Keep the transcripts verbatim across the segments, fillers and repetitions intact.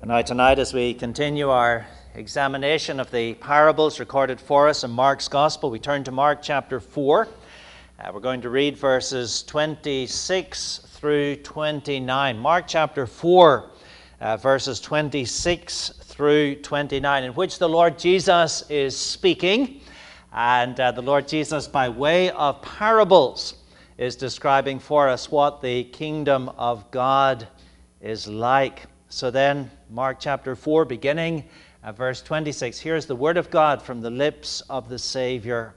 And now tonight, as we continue our examination of the parables recorded for us in Mark's Gospel, we turn to Mark chapter four. Uh, we're going to read verses twenty-six through twenty-nine. Mark chapter four, uh, verses twenty-six through twenty-nine, in which the Lord Jesus is speaking. And uh, the Lord Jesus, by way of parables, is describing for us what the kingdom of God is like. So then, Mark chapter four, beginning at verse twenty-six, here's the word of God from the lips of the Savior.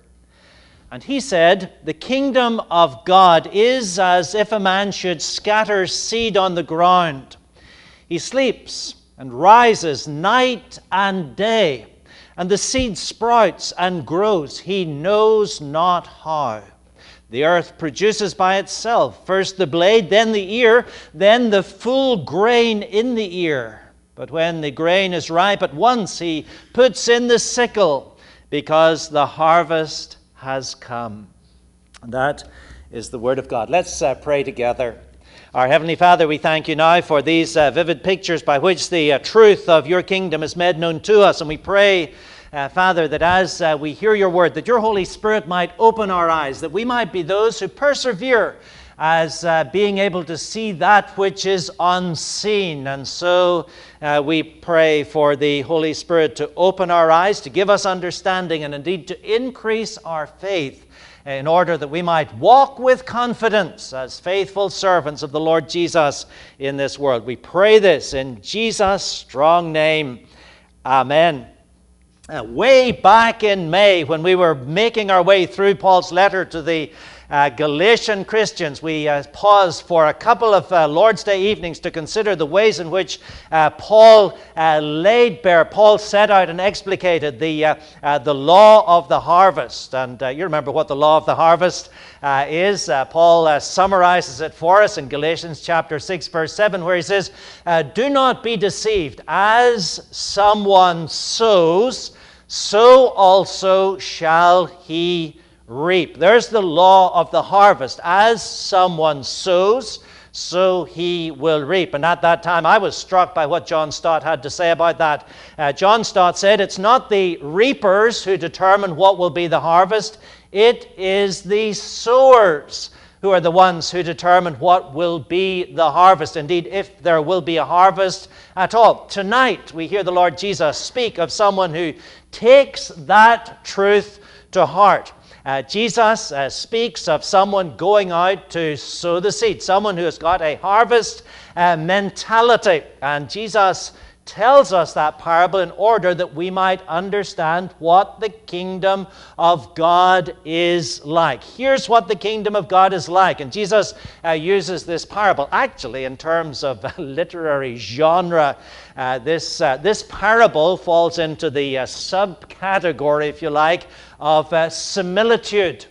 And he said, "The kingdom of God is as if a man should scatter seed on the ground. He sleeps and rises night and day, and the seed sprouts and grows, he knows not how. The earth produces by itself first the blade, then the ear, then the full grain in the ear. But when the grain is ripe, at once he puts in the sickle, because the harvest has come." And that is the word of God. Let's uh, pray together. Our Heavenly Father, we thank you now for these uh, vivid pictures by which the uh, truth of your kingdom is made known to us. And we pray, Uh, Father, that as uh, we hear your word, that your Holy Spirit might open our eyes, that we might be those who persevere as uh, being able to see that which is unseen. And so uh, we pray for the Holy Spirit to open our eyes, to give us understanding, and indeed to increase our faith, in order that we might walk with confidence as faithful servants of the Lord Jesus in this world. We pray this in Jesus' strong name. Amen. Uh, way back in May, when we were making our way through Paul's letter to the uh, Galatian Christians, we uh, paused for a couple of uh, Lord's Day evenings to consider the ways in which uh, Paul uh, laid bare, Paul set out and explicated the, uh, uh, the law of the harvest. And uh, you remember what the law of the harvest uh, is. Uh, Paul uh, summarizes it for us in Galatians chapter six, verse seven, where he says, uh, "Do not be deceived, as someone sows, so also shall he reap." There's the law of the harvest. As someone sows, so he will reap. And at that time, I was struck by what John Stott had to say about that. Uh, John Stott said, "It's not the reapers who determine what will be the harvest. It is the sowers who are the ones who determine what will be the harvest. Indeed, if there will be a harvest at all." Tonight, we hear the Lord Jesus speak of someone who takes that truth to heart. Uh, Jesus uh, speaks of someone going out to sow the seed, someone who has got a harvest uh, mentality. And Jesus tells us that parable in order that we might understand what the kingdom of God is like. Here's what the kingdom of God is like. And Jesus uh, uses this parable. Actually, in terms of uh, literary genre, uh, this, uh, this parable falls into the uh, subcategory, if you like, of uh, similitude.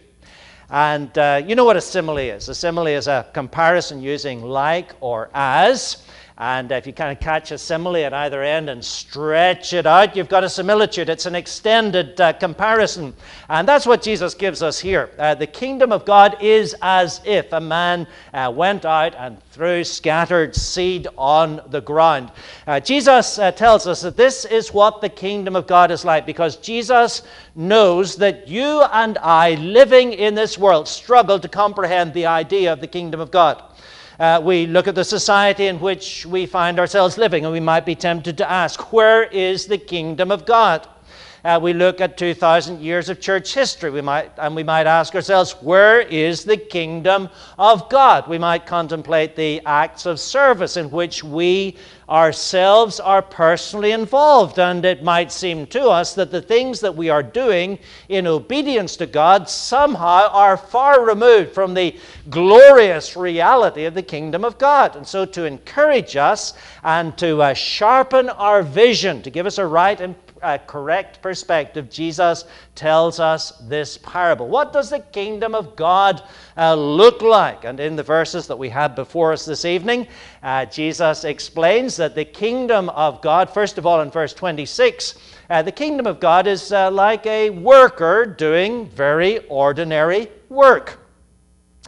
And uh, you know what a simile is. A simile is a comparison using like or as. And if you kind of catch a simile at either end and stretch it out, you've got a similitude. It's an extended uh, comparison. And that's what Jesus gives us here. Uh, the kingdom of God is as if a man uh, went out and threw scattered seed on the ground. Uh, Jesus uh, tells us that this is what the kingdom of God is like, because Jesus knows that you and I, living in this world, struggle to comprehend the idea of the kingdom of God. Uh, we look at the society in which we find ourselves living, and we might be tempted to ask, where is the kingdom of God? Uh, we look at two thousand years of church history, we might, and we might ask ourselves, where is the kingdom of God? We might contemplate the acts of service in which we ourselves are personally involved, and it might seem to us that the things that we are doing in obedience to God somehow are far removed from the glorious reality of the kingdom of God. And so to encourage us and to uh, sharpen our vision, to give us a right and a correct perspective, Jesus tells us this parable. What does the kingdom of God uh, look like? And in the verses that we had before us this evening, uh, Jesus explains that the kingdom of God, first of all in verse twenty-six, uh, the kingdom of God is uh, like a worker doing very ordinary work.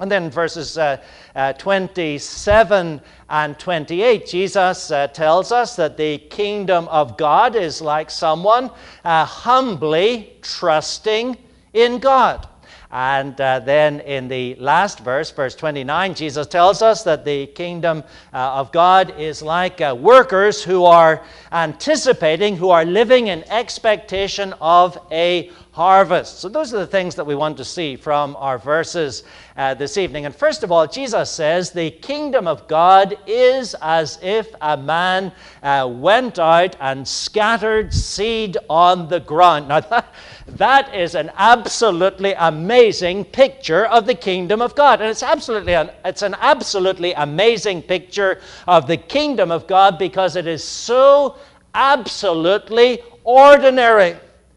And then verses uh, uh, twenty-seven and twenty-eight, Jesus uh, tells us that the kingdom of God is like someone uh, humbly trusting in God. And uh, then in the last verse, verse twenty-nine, Jesus tells us that the kingdom uh, of God is like uh, workers who are anticipating, who are living in expectation of a harvest. So those are the things that we want to see from our verses uh, this evening. And first of all, Jesus says the kingdom of God is as if a man uh, went out and scattered seed on the ground. Now that, that is an absolutely amazing picture of the kingdom of God. And it's absolutely an, it's an absolutely amazing picture of the kingdom of God because it is so absolutely ordinary.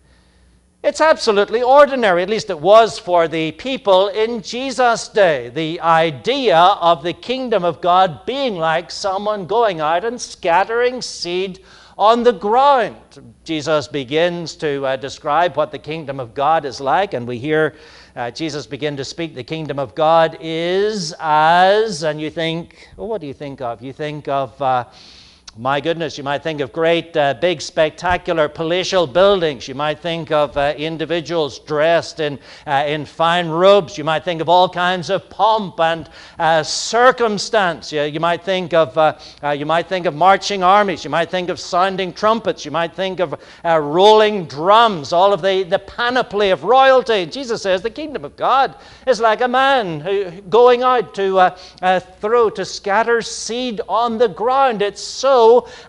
It's absolutely ordinary, at least it was for the people in Jesus' day. The idea of the kingdom of God being like someone going out and scattering seed on the ground. Jesus begins to uh, describe what the kingdom of God is like, and we hear uh, Jesus begin to speak. The kingdom of God is as, and you think, well, what do you think of? You think of... Uh, My goodness, you might think of great, uh, big, spectacular palatial buildings. You might think of uh, individuals dressed in uh, in fine robes. You might think of all kinds of pomp and uh, circumstance. You, you might think of uh, uh, you might think of marching armies. You might think of sounding trumpets. You might think of uh, rolling drums. All of the, the panoply of royalty. Jesus says the kingdom of God is like a man who going out to uh, uh, throw to scatter seed on the ground. It's so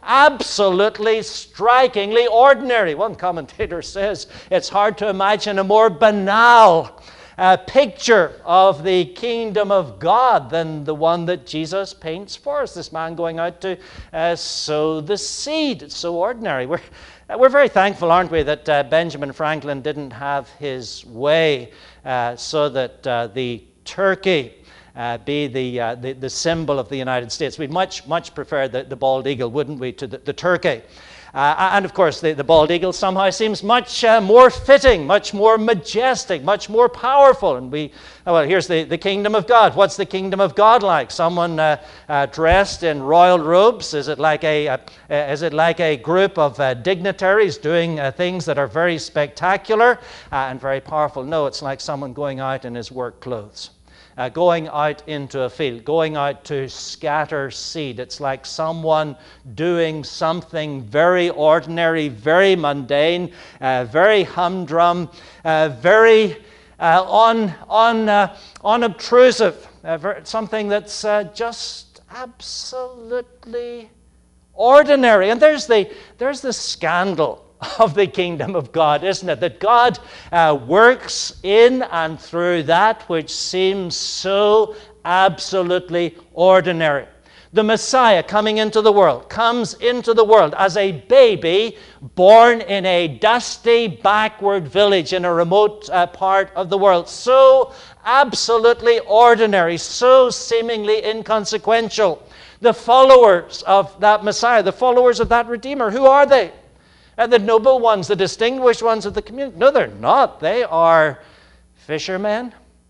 absolutely strikingly ordinary. One commentator says it's hard to imagine a more banal uh, picture of the kingdom of God than the one that Jesus paints for us. This man going out to uh, sow the seed. It's so ordinary. We're, we're very thankful, aren't we, that uh, Benjamin Franklin didn't have his way uh, so that uh, the turkey Uh, be the, uh, the the symbol of the United States. We'd much, much prefer the, the bald eagle, wouldn't we, to the, the turkey. Uh, and of course, the, the bald eagle somehow seems much uh, more fitting, much more majestic, much more powerful. And we, oh, well, here's the, the kingdom of God. What's the kingdom of God like? Someone uh, uh, dressed in royal robes? Is it like a, uh, is it like a group of uh, dignitaries doing uh, things that are very spectacular uh, and very powerful? No, it's like someone going out in his work clothes. Uh, going out into a field, going out to scatter seed. It's like someone doing something very ordinary, very mundane, uh, very humdrum, uh, very uh, un, un, uh, unobtrusive, uh, very, something that's uh, just absolutely ordinary. And there's the, there's the scandal of the kingdom of God, isn't it? That God uh, works in and through that which seems so absolutely ordinary. The Messiah coming into the world comes into the world as a baby born in a dusty backward village in a remote uh, part of the world. So absolutely ordinary, so seemingly inconsequential. The followers of that Messiah, the followers of that Redeemer, who are they? And the noble ones, the distinguished ones of the community. No, they're not. They are fishermen,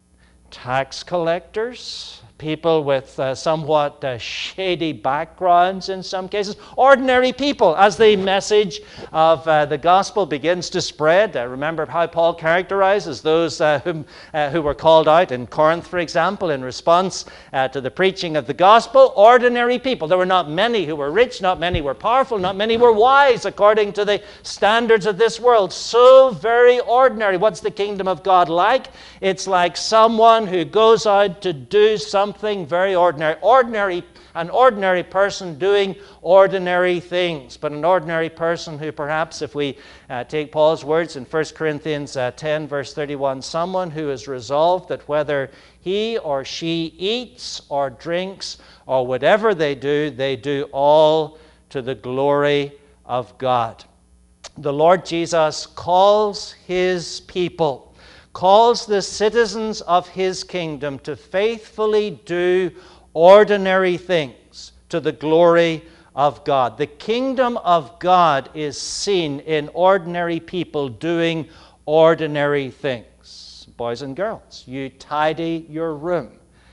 tax collectors, people with uh, somewhat uh, shady backgrounds in some cases, ordinary people. As the message of uh, the gospel begins to spread, uh, remember how Paul characterizes those uh, whom, uh, who were called out in Corinth, for example, in response uh, to the preaching of the gospel, ordinary people. There were not many who were rich, not many were powerful, not many were wise according to the standards of this world. So very ordinary. What's the kingdom of God like? It's like someone who goes out to do something Something very ordinary. Ordinary, an ordinary person doing ordinary things, but an ordinary person who perhaps, if we uh, take Paul's words in First Corinthians uh, ten, verse thirty-one, someone who is resolved that whether he or she eats or drinks or whatever they do, they do all to the glory of God. The Lord Jesus calls his people, calls the citizens of his kingdom to faithfully do ordinary things to the glory of God. The kingdom of God is seen in ordinary people doing ordinary things. Boys and girls, you tidy your room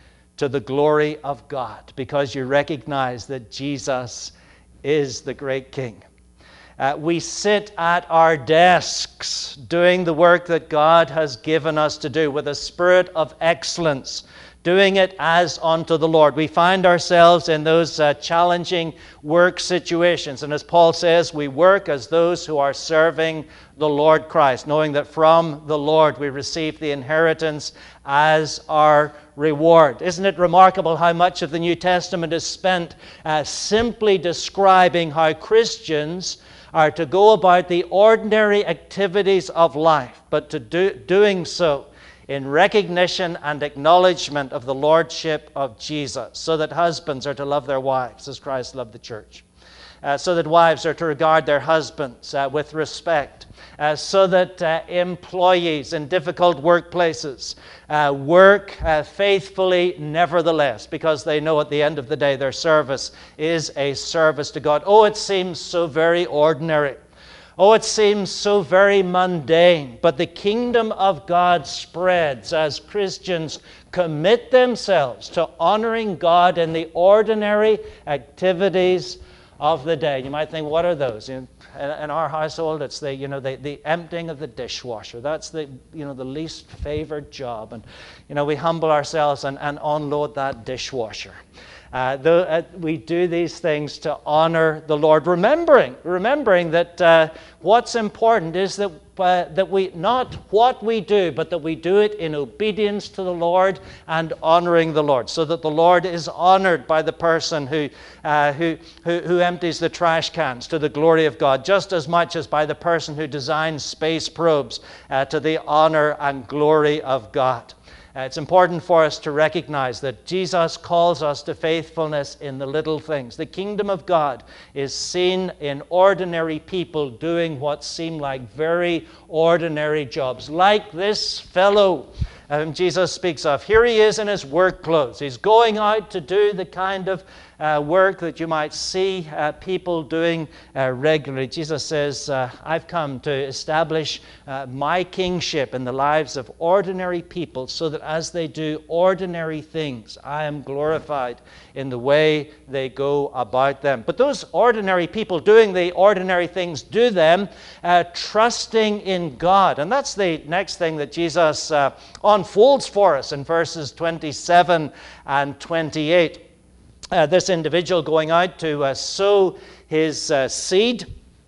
to the glory of God, because you recognize that Jesus is the great King. Uh, we sit at our desks doing the work that God has given us to do with a spirit of excellence, doing it as unto the Lord. We find ourselves in those uh, challenging work situations. And as Paul says, we work as those who are serving the Lord Christ, knowing that from the Lord we receive the inheritance as our reward. Isn't it remarkable how much of the New Testament is spent uh, simply describing how Christians are to go about the ordinary activities of life, but to do doing so in recognition and acknowledgement of the lordship of Jesus, so that husbands are to love their wives as Christ loved the church, uh, so that wives are to regard their husbands uh, with respect, uh, so that uh, employees in difficult workplaces uh, work uh, faithfully nevertheless, because they know at the end of the day their service is a service to God. Oh, it seems so very ordinary. Oh, it seems so very mundane, but the kingdom of God spreads as Christians commit themselves to honoring God in the ordinary activities of the day. You might think, what are those? In, in our household, it's the you know the, the emptying of the dishwasher. That's the you know the least favored job, and you know we humble ourselves and, and unload that dishwasher. Uh, the, uh, we do these things to honor the Lord, remembering, remembering that uh, what's important is that uh, that we not what we do, but that we do it in obedience to the Lord and honoring the Lord, so that the Lord is honored by the person who uh, who, who who empties the trash cans to the glory of God, just as much as by the person who designs space probes uh, to the honor and glory of God. Uh, it's important for us to recognize that Jesus calls us to faithfulness in the little things. The kingdom of God is seen in ordinary people doing what seem like very ordinary jobs, like this fellow um, Jesus speaks of. Here he is in his work clothes. He's going out to do the kind of uh, work that you might see uh, people doing uh, regularly. Jesus says, uh, I've come to establish uh, my kingship in the lives of ordinary people, so that as they do ordinary things, I am glorified in the way they go about them. But those ordinary people doing the ordinary things do them uh, trusting in God. And that's the next thing that Jesus uh, unfolds for us in verses twenty-seven and twenty-eight. Uh, this individual going out to uh, sow his uh, seed.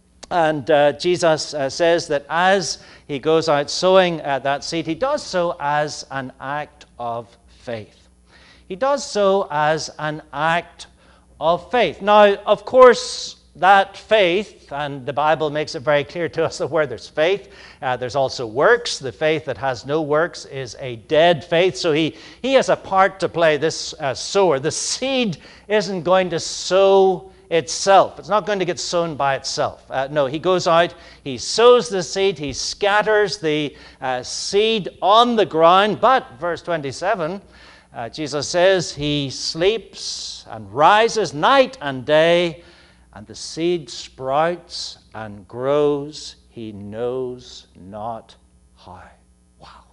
And uh, Jesus uh, says that as he goes out sowing uh, that seed, he does so as an act of faith. He does so as an act of faith. Now, of course, that faith, and the Bible makes it very clear to us that where there's faith, uh, there's also works. The faith that has no works is a dead faith. So he, he has a part to play, this uh, sower. The seed isn't going to sow itself. It's not going to get sown by itself. Uh, no, he goes out, he sows the seed, he scatters the uh, seed on the ground. But, verse twenty-seven, uh, Jesus says, he sleeps and rises night and day, and the seed sprouts and grows, he knows not how. Wow.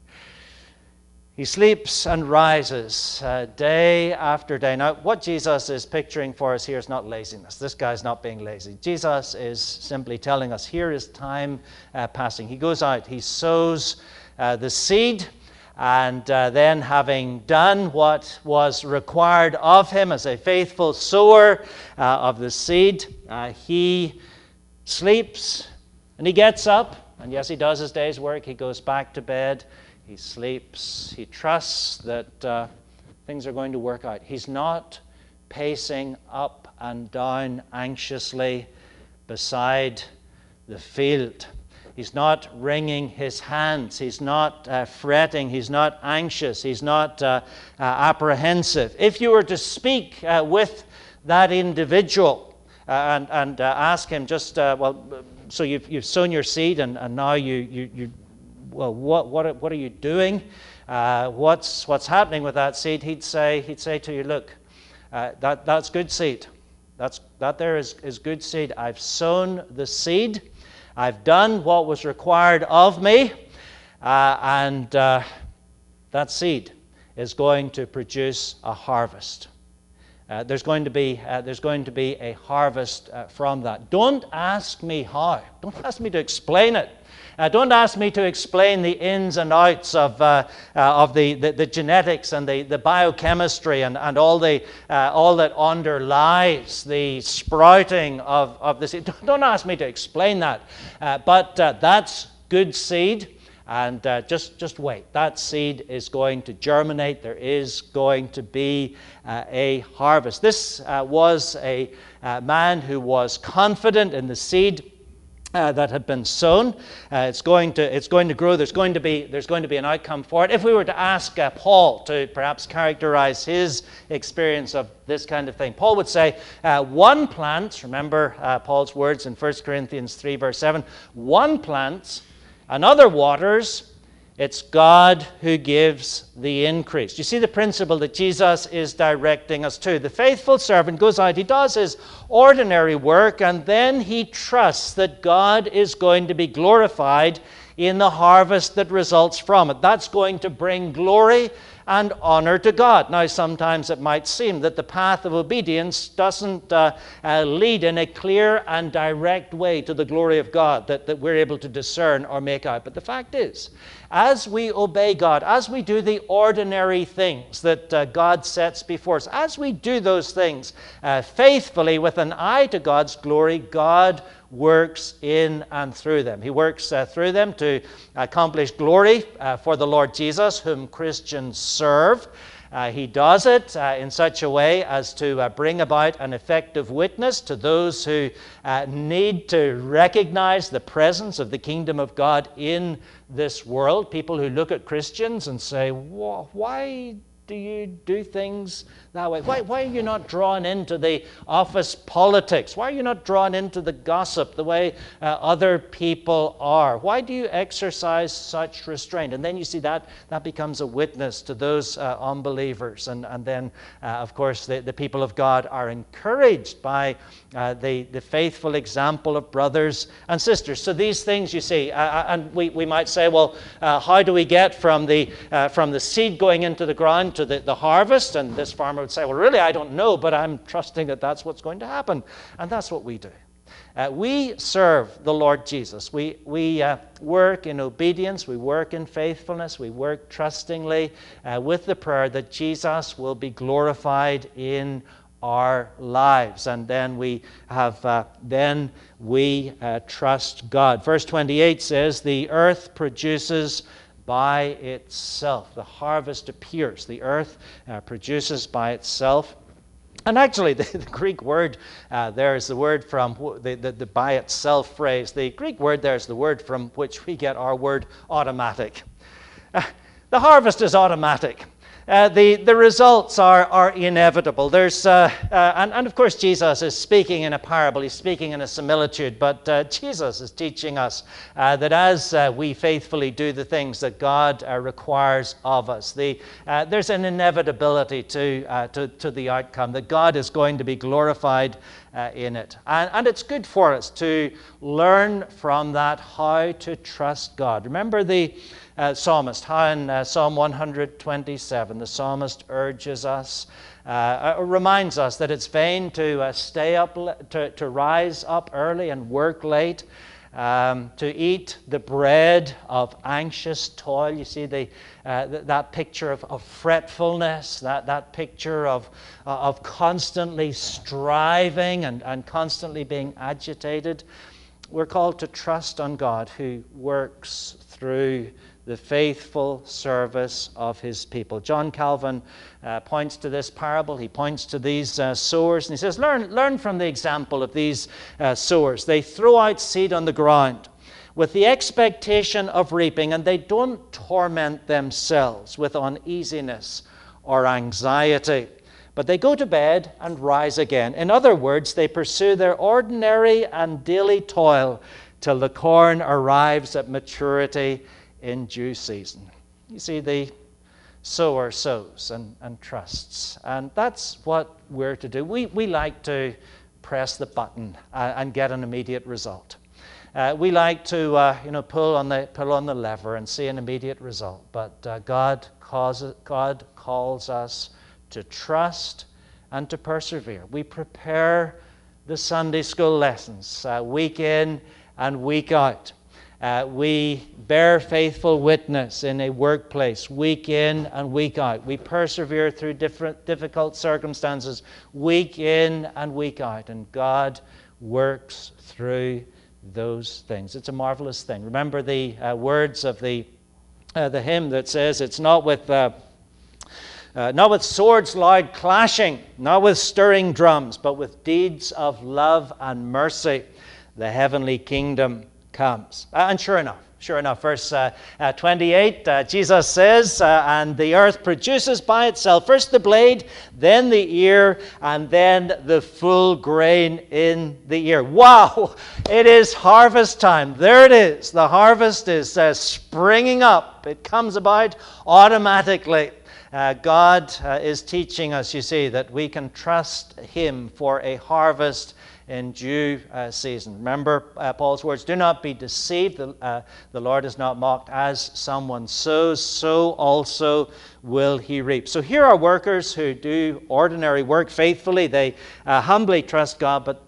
He sleeps and rises uh, day after day. Now, what Jesus is picturing for us here is not laziness. This guy's not being lazy. Jesus is simply telling us here is time uh, passing. He goes out, he sows uh, the seed, and uh, then having done what was required of him as a faithful sower uh, of the seed, uh, he sleeps and he gets up. And yes, he does his day's work. He goes back to bed. He sleeps. He trusts that uh, things are going to work out. He's not pacing up and down anxiously beside the field. He's not wringing his hands. He's not uh, fretting. He's not anxious. He's not uh, uh, apprehensive. If you were to speak uh, with that individual uh, and, and uh, ask him just, uh, well, so you've, you've sown your seed and, and now you, you, you well, what, what, what are you doing? Uh, what's, what's happening with that seed? He'd say, he'd say to you, look, uh, that, that's good seed. That's, that there is, is good seed. I've sown the seed. I've done what was required of me, uh, and uh, that seed is going to produce a harvest. Uh, there's going to be uh, there's going to be a harvest uh, from that. Don't ask me how. Don't ask me to explain it. Uh, don't ask me to explain the ins and outs of uh, uh, of the, the, the genetics and the, the biochemistry and, and all the uh, all that underlies the sprouting of, of the seed. Don't ask me to explain that. Uh, but uh, that's good seed. And uh, just, just wait. That seed is going to germinate. There is going to be uh, a harvest. This uh, was a uh, man who was confident in the seed uh, that had been sown. Uh, it's going to it's going to grow. There's going to be there's going to be an outcome for it. If we were to ask uh, Paul to perhaps characterize his experience of this kind of thing, Paul would say, uh, one plant. Remember uh, Paul's words in First Corinthians three, verse seven. One plants. Another waters, it's God who gives the increase. You see the principle that Jesus is directing us to. The faithful servant goes out, he does his ordinary work, and then he trusts that God is going to be glorified in the harvest that results from it. That's going to bring glory and honor to God. Now, sometimes it might seem that the path of obedience doesn't uh, uh, lead in a clear and direct way to the glory of God that, that we're able to discern or make out. But the fact is, as we obey God, as we do the ordinary things that uh, God sets before us, as we do those things uh, faithfully with an eye to God's glory, God works in and through them. He works uh, through them to accomplish glory uh, for the Lord Jesus, whom Christians serve. Uh, he does it uh, in such a way as to uh, bring about an effective witness to those who uh, need to recognize the presence of the kingdom of God in this world. People who look at Christians and say, why do you do things that way? Why, why are you not drawn into the office politics? Why are you not drawn into the gossip the way uh, other people are? Why do you exercise such restraint? And then you see that that becomes a witness to those uh, unbelievers. And, and then, uh, of course, the, the people of God are encouraged by uh, the, the faithful example of brothers and sisters. So these things, you see, uh, and we, we might say, well, uh, how do we get from the, uh, from the seed going into the ground to the, the harvest? And this farmer would say, well, really, I don't know, but I'm trusting that that's what's going to happen. And that's what we do. Uh, we serve the Lord Jesus. We, we uh, work in obedience. We work in faithfulness. We work trustingly uh, with the prayer that Jesus will be glorified in our lives. And then we have, uh, then we uh, trust God. Verse twenty-eight says, the earth produces by itself. The harvest appears. The earth uh, produces by itself. And actually, the, the Greek word uh, there is the word from the, the, the by itself phrase. The Greek word there is the word from which we get our word automatic. Uh, the harvest is automatic. Uh, the, the results are, are inevitable. There's, uh, uh, and, and of course, Jesus is speaking in a parable. He's speaking in a similitude. But uh, Jesus is teaching us uh, that as uh, we faithfully do the things that God uh, requires of us, the, uh, there's an inevitability to, uh, to, to the outcome, that God is going to be glorified uh, in it. And, and it's good for us to learn from that how to trust God. Remember the Uh, psalmist, how in uh, Psalm one twenty-seven, the psalmist urges us, uh, uh, reminds us that it's vain to uh, stay up, to, to rise up early and work late, um, to eat the bread of anxious toil. You see the uh, th- that picture of, of fretfulness, that, that picture of, uh, of constantly striving and, and constantly being agitated. We're called to trust on God who works through the faithful service of his people. John Calvin uh, points to this parable. He points to these uh, sowers, and he says, learn, learn from the example of these uh, sowers. They throw out seed on the ground with the expectation of reaping, and they don't torment themselves with uneasiness or anxiety, but they go to bed and rise again. In other words, they pursue their ordinary and daily toil till the corn arrives at maturity in due season. You see, the sower sows and, and trusts. And that's what we're to do. We, we like to press the button uh, and get an immediate result. uh, we like to uh, you know, pull on the pull on the lever and see an immediate result. But uh, God calls God calls us to trust and to persevere. We prepare the Sunday school lessons uh, week in and week out. Uh, we bear faithful witness in a workplace week in and week out. We persevere through different difficult circumstances week in and week out. And God works through those things. It's a marvelous thing. Remember the uh, words of the uh, the hymn that says, it's not with uh, uh, not with swords loud clashing, not with stirring drums, but with deeds of love and mercy, the heavenly kingdom comes. Uh, and sure enough, sure enough, verse uh, uh, twenty-eight, uh, Jesus says, uh, and the earth produces by itself first the blade, then the ear, and then the full grain in the ear. Wow! It is harvest time. There it is. The harvest is uh, springing up. It comes about automatically. Uh, God uh, is teaching us, you see, that we can trust Him for a harvest in due uh, season. Remember uh, Paul's words, do not be deceived. The, uh, the Lord is not mocked. As someone sows, so also will he reap. So here are workers who do ordinary work faithfully. They uh, humbly trust God, but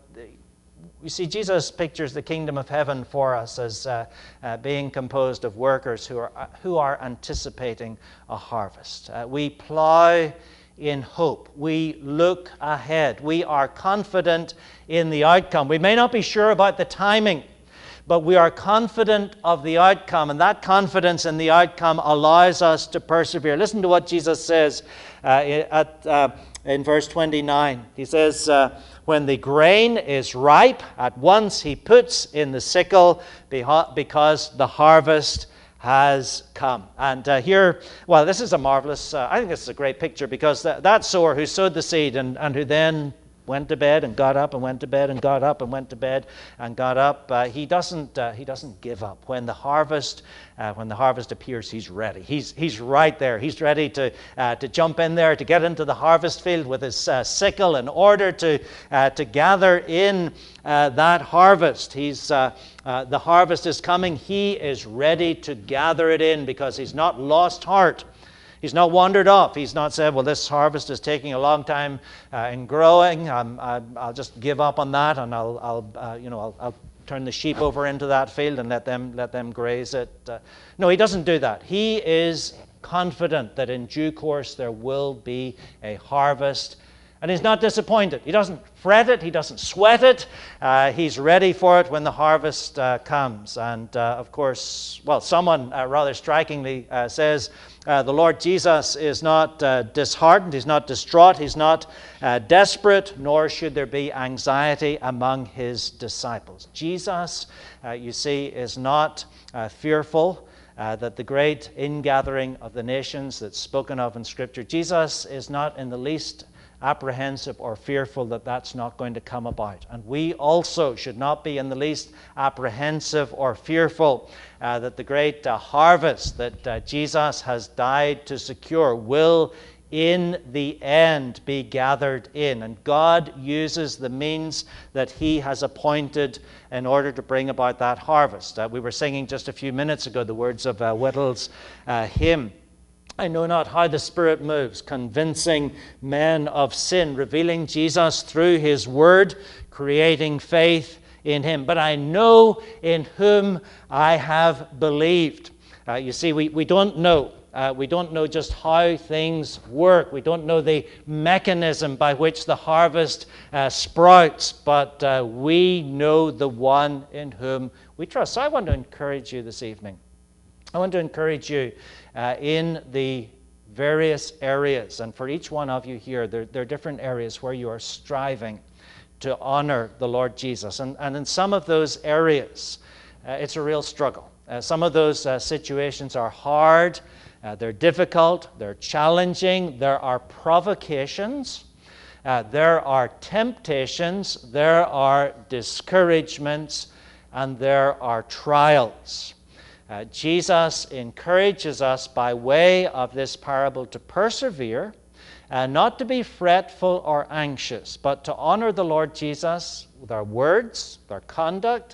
you see, Jesus pictures the kingdom of heaven for us as uh, uh, being composed of workers who are, uh, who are anticipating a harvest. Uh, we plow in hope. We look ahead. We are confident in the outcome. We may not be sure about the timing, but we are confident of the outcome, and that confidence in the outcome allows us to persevere. Listen to what Jesus says uh, at, uh, in verse twenty-nine. He says, uh, when the grain is ripe, at once he puts in the sickle because the harvest has come. And uh, here, well, this is a marvelous, uh, I think this is a great picture, because th- that sower who sowed the seed and, and who then went to bed and got up and went to bed and got up and went to bed and got up, uh, he doesn't uh, he doesn't give up. When the harvest uh, when the harvest appears, he's ready. He's he's right there. He's ready to uh, to jump in there, to get into the harvest field with his uh, sickle in order to uh, to gather in uh, that harvest. He's uh, uh, the harvest is coming. He is ready to gather it in because he's not lost heart. He's not wandered off. He's not said, well, this harvest is taking a long time uh, in growing. Um, I, I'll just give up on that, and I'll, I'll uh, you know, I'll, I'll turn the sheep over into that field and let them let them graze it. Uh, no, he doesn't do that. He is confident that in due course there will be a harvest. And he's not disappointed. He doesn't fret it. He doesn't sweat it. Uh, he's ready for it when the harvest uh, comes. And, uh, of course, well, someone uh, rather strikingly uh, says uh, the Lord Jesus is not uh, disheartened. He's not distraught. He's not uh, desperate, nor should there be anxiety among his disciples. Jesus, uh, you see, is not uh, fearful uh, that the great ingathering of the nations that's spoken of in Scripture, Jesus is not in the least apprehensive or fearful that that's not going to come about. And we also should not be in the least apprehensive or fearful uh, that the great uh, harvest that uh, Jesus has died to secure will in the end be gathered in. And God uses the means that He has appointed in order to bring about that harvest. Uh, we were singing just a few minutes ago the words of uh, Whittle's uh, hymn. I know not how the Spirit moves, convincing men of sin, revealing Jesus through His Word, creating faith in Him. But I know in whom I have believed. Uh, you see, we, we don't know. Uh, we don't know just how things work. We don't know the mechanism by which the harvest uh, sprouts. But uh, we know the one in whom we trust. So I want to encourage you this evening. I want to encourage you uh, in the various areas, and for each one of you here, there, there are different areas where you are striving to honor the Lord Jesus. And, and in some of those areas, uh, it's a real struggle. Uh, some of those uh, situations are hard, uh, they're difficult, they're challenging, there are provocations, uh, there are temptations, there are discouragements, and there are trials. Uh, Jesus encourages us by way of this parable to persevere, uh, not to be fretful or anxious, but to honor the Lord Jesus with our words, with our conduct,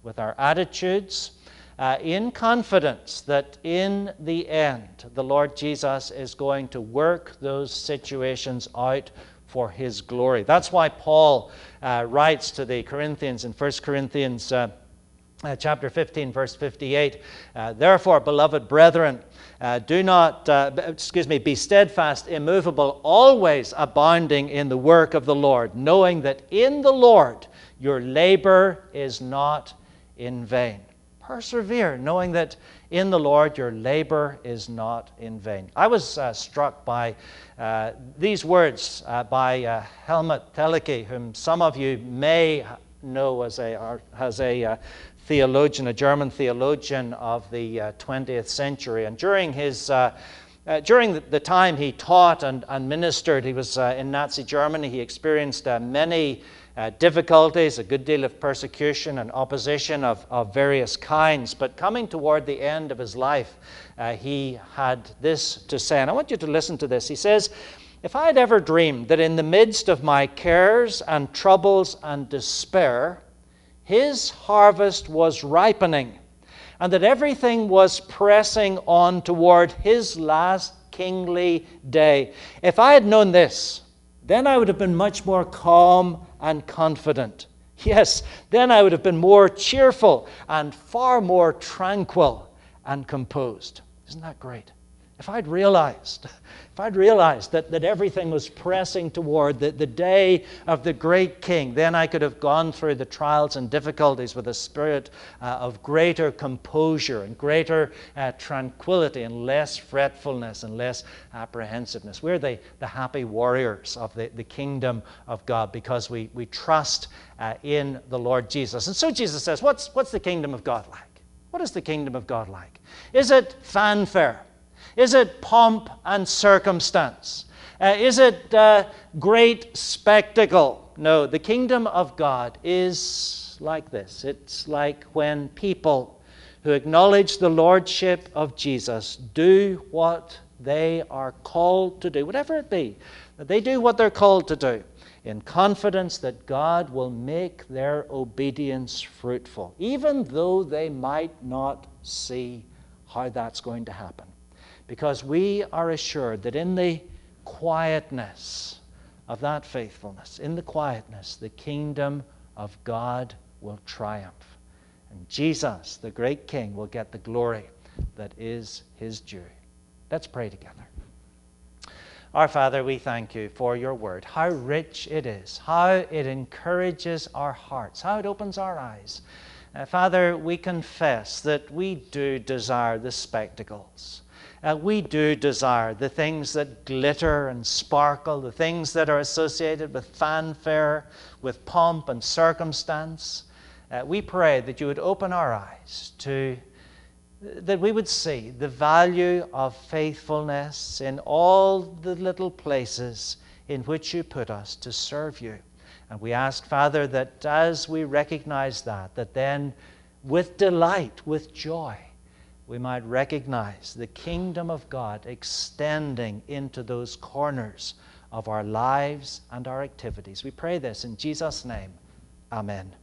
with our attitudes, uh, in confidence that in the end, the Lord Jesus is going to work those situations out for His glory. That's why Paul uh, writes to the Corinthians in First Corinthians uh, uh, chapter fifteen, verse fifty-eight, uh, therefore, beloved brethren, uh, do not, uh, excuse me, be steadfast, immovable, always abounding in the work of the Lord, knowing that in the Lord your labor is not in vain. Persevere, knowing that in the Lord your labor is not in vain. I was uh, struck by uh, these words uh, by uh, Helmut Teleke, whom some of you may know as a, or, as a uh, theologian, a German theologian of the uh, twentieth century. And during his uh, uh, during the time he taught and, and ministered, he was uh, in Nazi Germany. He experienced uh, many Uh, difficulties, a good deal of persecution and opposition of, of various kinds. But coming toward the end of his life, uh, he had this to say, and I want you to listen to this. He says, if I had ever dreamed that in the midst of my cares and troubles and despair, His harvest was ripening, and that everything was pressing on toward His last kingly day, if I had known this, then I would have been much more calm and confident. Yes, then I would have been more cheerful and far more tranquil and composed. Isn't that great? If I'd realized, if I'd realized that, that everything was pressing toward the, the day of the great King, then I could have gone through the trials and difficulties with a spirit uh, of greater composure and greater uh, tranquility and less fretfulness and less apprehensiveness. We're the, the happy warriors of the, the kingdom of God because we, we trust uh, in the Lord Jesus. And so Jesus says, what's, what's the kingdom of God like? What is the kingdom of God like? Is it fanfare? Is it pomp and circumstance? Uh, is it uh, great spectacle? No, the kingdom of God is like this. It's like when people who acknowledge the lordship of Jesus do what they are called to do, whatever it be, that they do what they're called to do in confidence that God will make their obedience fruitful, even though they might not see how that's going to happen. Because we are assured that in the quietness of that faithfulness, in the quietness, the kingdom of God will triumph. And Jesus, the great King, will get the glory that is His due. Let's pray together. Our Father, we thank You for Your word. How rich it is, how it encourages our hearts, how it opens our eyes. Uh, Father, we confess that we do desire the spectacles. Uh, we do desire the things that glitter and sparkle, the things that are associated with fanfare, with pomp and circumstance. Uh, we pray that You would open our eyes to, that we would see the value of faithfulness in all the little places in which You put us to serve You. And we ask, Father, that as we recognize that, that then with delight, with joy, we might recognize the kingdom of God extending into those corners of our lives and our activities. We pray this in Jesus' name. Amen.